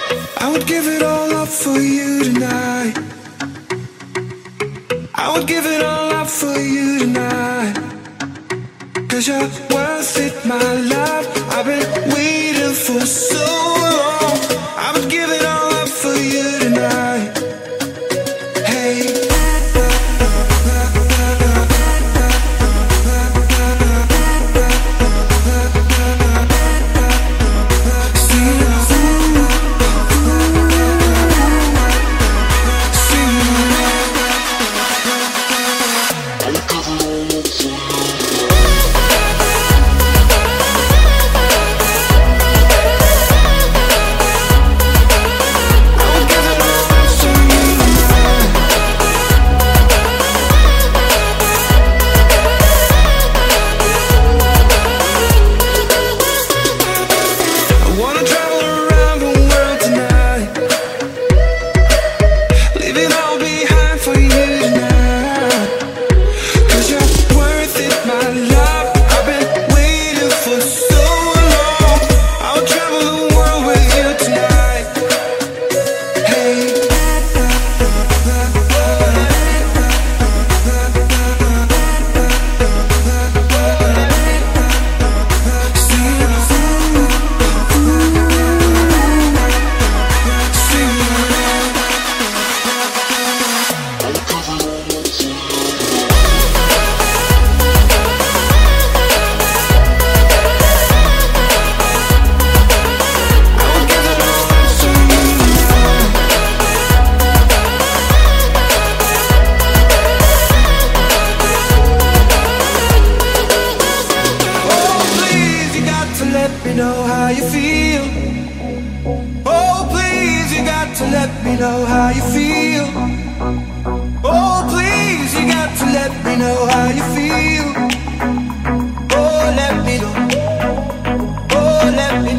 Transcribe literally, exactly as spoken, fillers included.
I would give it all up for you tonight. I would give it all up for you tonight. Cause you're worth it, my love. I've been waiting for so long. I would give it all up for you tonight. Hey. Let me